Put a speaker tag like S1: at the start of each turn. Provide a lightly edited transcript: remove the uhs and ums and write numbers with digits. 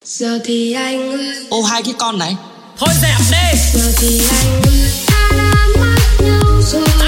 S1: Giờ thì anh
S2: Ô hai cái con này
S3: thôi dẹp đi.
S1: Giờ thì anh đã mất nhau rồi.